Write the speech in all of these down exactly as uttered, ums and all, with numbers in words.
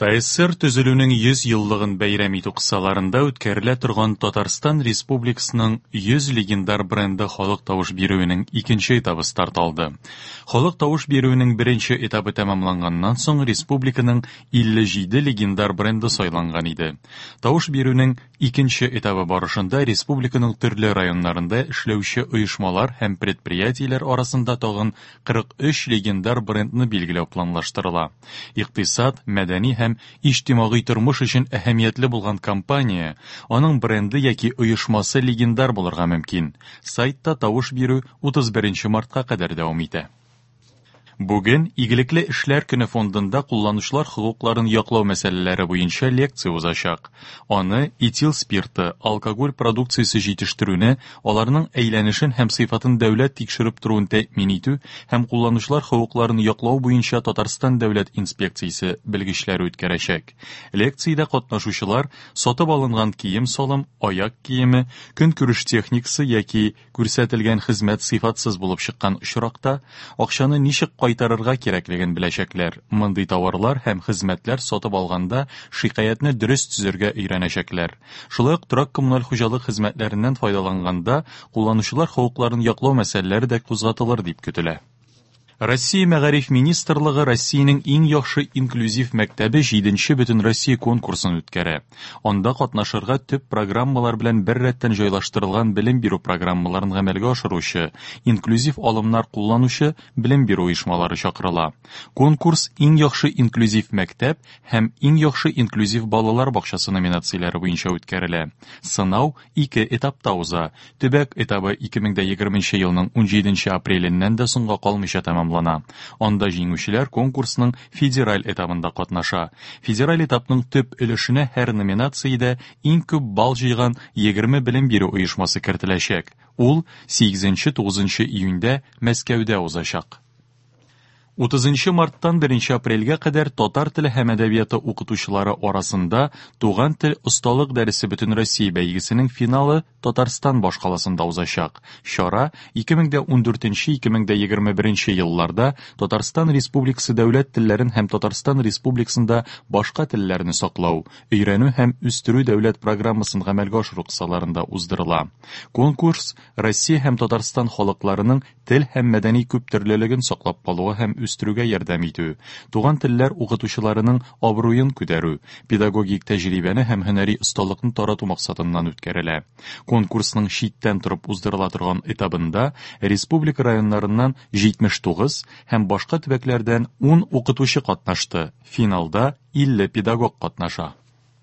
ТССР төзелүнең йөз еллыгын бәйрәм итү кысаларында үткәрелә торган Татарстан Республикасының йөз легендар бренды халык тавыш бирүенең икенче этабы старт алды. Халык тавыш бирүенең беренче этабы тәмамланганнан соң республиканың илле җиде легендар бренды сайланган иде. Тавыш бирүенең икенче этабы барышында республиканың төрле районнарында эшләүче оешмалар һәм предприятиеләр арасында тагын кырык өч легендар брендны билгеләү планлаштырыла. Икътисад, мәдәни һәм иҗтимагый тормыш өчен әһәмиятле булган компания, аның бренды яки оешмасы легендар булырга мөмкин. Сайтта тавыш бирү утыз беренче мартка кадәр дәвам итә. Бүген Игелекле эшләр көне фондында кулланучылар хокукларын яклау мәсьәләләре буенча лекция узачак. Аны этил спирты, алкоголь продукциясе җитештерүне, аларның әйләнешен һәм сыйфатын дәүләт тикшереп торуын тәэмин итү һәм кулланучылар хокукларын яклау буенча Татарстан дәүләт инспекциясе белгечләре үткәрәчәк. Лекциядә катнашучылар сатып алынган кием-салым, аяк киеме, көнкүреш техникасы яки күрсәтелгән хезмәт сыйфатсыз булып чыккан очракта акчаны ничек кайтарырга кирәклеген беләчәкләр. Мондый товарлар һәм хезмәтләр сатып алганда шикаятне дөрес төзергә өйрәнәчәкләр. Шулай ук торак коммуналь хуҗалык хезмәтләреннән файдаланганда кулланучылар хокукларын яклау мәсьәләләре дә кузгатылыр дип көтелә. Россия Мәгариф министрлыгы Россиянең иң яхшы инклюзив мәктәбе җиденче бөтен Россия конкурсын үткәрә. Анда катнашырга төп программалар белән бер рәттән җайлаштырылган белем бирү программаларын гамәлгә ашыручы, инклюзив алымнар кулланучы белем бирү оешмалары чакырыла. Конкурс иң яхшы инклюзив мәктәп һәм иң яхшы инклюзив балалар бакчасы номинацияләре буенча үткәрелә. Сынау ике этапта уза. Төбәк этабы ике мең егерменче елның унҗиденче апреленнән дә соңга калмыйча тәмам Анда җиңүчеләр конкурсның федераль этабында катнаша. Федераль этапның төп өлешенә һәр номинациядә иң күп балл җыйган егерме белем бирү оешмасы кертеләчәк. Ул сигезенче-тугызынчы июньдә Мәскәүдә узачак. утызынчы марттан беренче апрельгә кадәр татар теле һәм әдәбияты укытучылары арасында туган тел осталык дәресе бөтен Россия бәйгесенең финалы Татарстан башкаласында узачак. Чара ике мең ундүртенче - ике мең егерме беренче елларда Татарстан Республикасы дәүләт телләрен һәм Татарстан Республикасында башка телләрне саклау, өйрәнү һәм үстерү дәүләт программасын гамәлгә ашыру кысаларында уздырыла. Конкурс Россия һәм Татарстан халыкларының тел һәм мәдәни күптөрлелеген саклап калуы һәм үстерүгә ярдәм итү, туган телләр укытучыларының абруен күтәрү, педагогик тәҗрибәне һәм һөнәри осталыкны тарату максатыннан үткәрелә. Конкурсның читтән торып уздырыла торган этабында республика районнарыннан җитмеш тугыз һәм башка төбәкләрдән ун укытучы катнашты. Финалда илле педагог катнаша.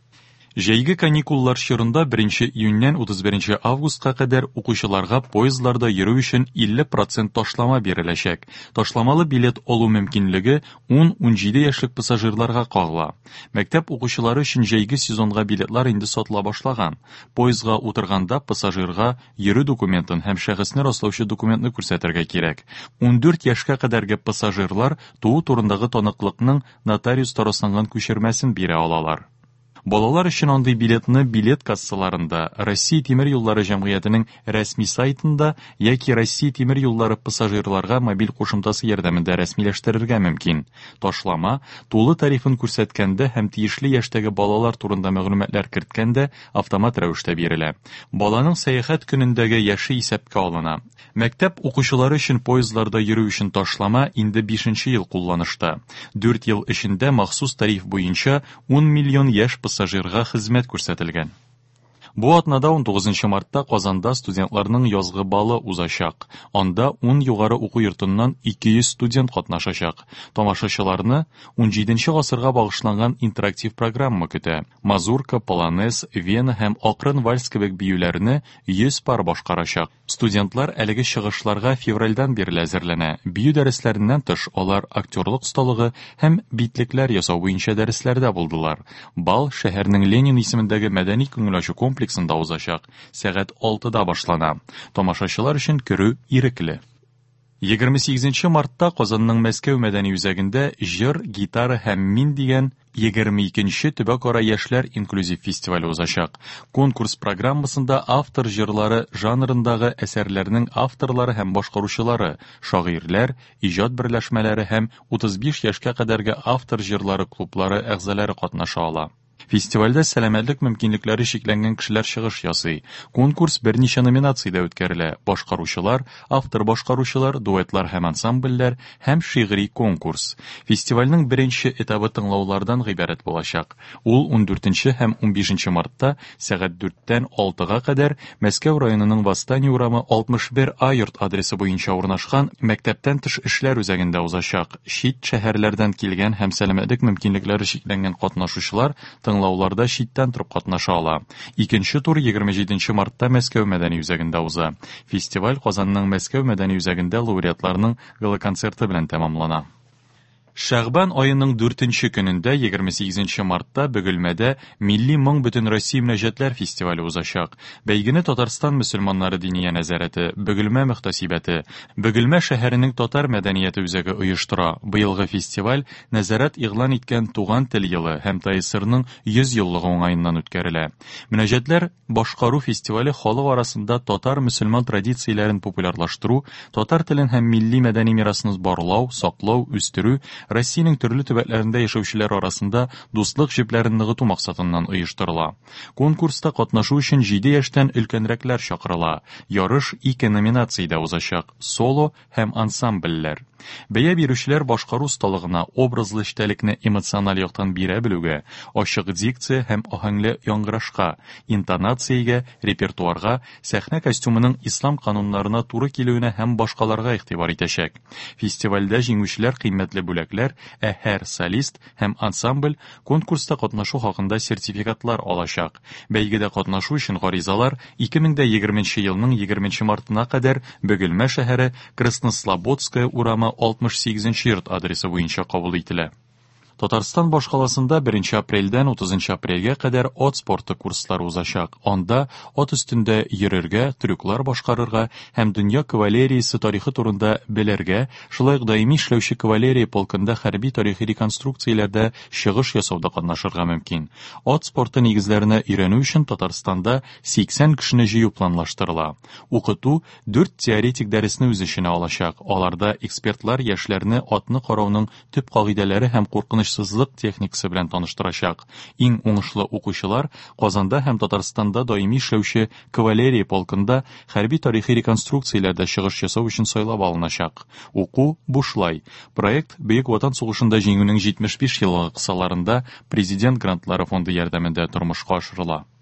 Җәйге каникуллар чорында беренче июньнән утыз беренче августка кадәр укучыларга поездларда йөрү өчен илле процент ташлама биреләчәк. Ташламалы билет алу мөмкинлеге ун-унҗиде яшьлек пассажирларга кагыла. Мәктәп укучылары өчен җәйге сезонга билетлар инде сатыла башлаган. Поездга утырганда пассажирга йөрү документын һәм шәхесне раслаучы документны күрсәтергә кирәк. ундүрт яшькә кадәрге пассажирлар туу турындагы таныклыкның нотариус тарафыннан күчермәсен бирә алалар. Балалар өчен андый билетны билет кассаларында, Россия тимер юллары җәмгыятенең рәсми сайтында яки Россия тимер юллары пассажирларга мобиль кушымтасы ярдәмендә рәсмиләштерергә мөмкин. Ташлама тулы тарифын күрсәткәндә һәм тиешле яшьтәге балалар турында мәгълүматлар керткәндә автомат рәвештә бирелә. Баланың сәяхәт көнендәге яше исәпкә алына. Мәктәп укучылары өчен поездларда йөрү өчен ташлама инде бишенче ел кулланышта. дүрт ел эчендә махсус тариф буенча ун миллион яшь пассажирга хезмәт күрсәтелгән. Бу атнада унтугызынчы мартта Казанда студентларның язгы балы узачак. Анда ун югары уку йортыннан ике йөз студент катнашачак. Тамашачыларны унҗиденче гасырга багышланган интерактив программа көтә. Мазурка, полонез, вена һәм акрын вальс кебек биюләрне йөз пар башкарачак. Студентлар әлеге чыгышларга февральдән бирле әзерләнә. Бию дәресләреннән тыш алар актерлык осталыгы һәм битлекләр ясау буенча дәресләрдә булдылар. Бал шәһәрнең Ленин исемендәге мәдәни күңел ачу комплексында узачак. Сәгать алтыда башлана. Тамашачылар өчен керү ирекле. егерме сигезенче мартта Казанның Мәскәү мәдәни үзәгендә җыр, гитара һәм мин дигән егерме икенче төбәк-ара яшьләр инклюзив фестивале узачак. Конкурс программасында автор җырлары жанрындагы әсәрләрнең авторлары һәм башкаручылары, шагыйрьләр, иҗат берләшмәләре һәм утыз биш яшькә кадәрге автор җырлары клублары әгъзалары катнаша ала. Фестивальдә сәламәтлек мөмкинлекләре шикләнгән кешеләр чыгыш ясый. Конкурс берничә номинациядә үткәрелә: башкаручылар, автор башкаручылар, дуэтлар һәм ансамбльләр һәм шигъри конкурс. Фестивальнең беренче этабы тыңлаулардан гыйбарәт булачак. Ул ундүртенче һәм унбишенче мартта сәгать дүрттән алтыга кадәр Мәскәү районының Восстание урамы алтмыш бер А йорт адресы буенча урнашкан мәктәптән тыш эшләр үзәгендә узачак. Чит шәһәрләрдән килгән һәм сәламәтлек мөмкинлекләре шикләнгән катнашучылар тыңлауларда читтән торып катнаша ала. Икенче тур егерме җиденче мартта Мәскәү мәдәни үзәгендә уза. Фестиваль Казанның Мәскәү мәдәни үзәгендә лауреатларның гала-концерты белән тәмамлана. Шәгъбан аеның дүртенче көнендә егерме сигезенче мартта Бөгелмәдә Милли моң бөтен Россия мөнәҗәтләр фестивале узачак. Бәйгене Татарстан мөселманнары диния нәзарәте, Бөгелмә мөхтәсибәте, Бөгелмә шәһәренең татар мәдәнияте үзәге оештыра. Быелгы фестиваль нәзарәт игълан иткән Туган тел елы һәм ТАИСРның йөз еллыгы уңаеннан үткәрелә. Мөнәҗәтләр башкару фестивале халык арасында татар мөселман традицияләрен популярлаштыру, татар телен һәм милли мәдәни мирасны барлау, саклау, үстерү, Россиянең төрле төбәкләрендә яшәүчеләр арасында дуслык җепләрен ныгыту максатыннан оештырыла. Конкурста катнашу өчен җиде яшьтән өлкәнрәкләр чакырыла. Ярыш ике номинациядә узачак: соло һәм ансамбльләр. Бәя бирүчеләр башкару осталыгына, образлы эчтәлекне эмоциональ яктан бирә белүгә, ачык дикция һәм аһәңле яңгырашка, интонациягә, репертуарга, сәхнә костюмының ислам кануннарына туры килүенә һәм башкаларга игътибар итәчәк. Фестивальдә җиңүчеләр кыйммәтле бүләкләр, ә һәр солист һәм ансамбль конкурста катнашу хакында сертификатлар алачак. Бәйгедә катнашу өчен гаризалар ике мең егерменче елның егерменче мартына кадәр Бөгелмә шәһәре Краснослободская урамы алтмыш сигезенче йорт адресы буенча кабул ителә. Татарстан башкаласында беренче апрельдән утызынчы апрельгә кадәр ат спорты курслары узачак. Анда ат өстендә йөрергә, трюклар башкарырга һәм дөнья кавалериясе тарихы турында белергә, шулай ук даими эшләүче кавалерия полкында хәрби тарихи реконструкцияләрдә чыгыш ясауда катнашырга мөмкин. Ат спорты нигезләренә өйрәнү өчен Татарстанда сиксән кешене җыю планлаштырыла. Укыту дүрт теоретик дәресне үз эченә алачак. Аларда экспертлар яшьләрне атны карауның төп кагыйдәләре һәм куркыныч сызлык техникасы белән таныштырачак. Иң уңышлы укучылар Казанда һәм Татарстанда даими эшләүче кавалерия полкында хәрби тарихи реконструкцияләрдә чыгыш ясау өчен сайлап алыначак. Уку бушлай. Проект Бөек Ватан сугышында җиңүнең җитмеш биш еллыгы кысаларында Президент грантлары фонды ярдәмендә тормышка ашырыла.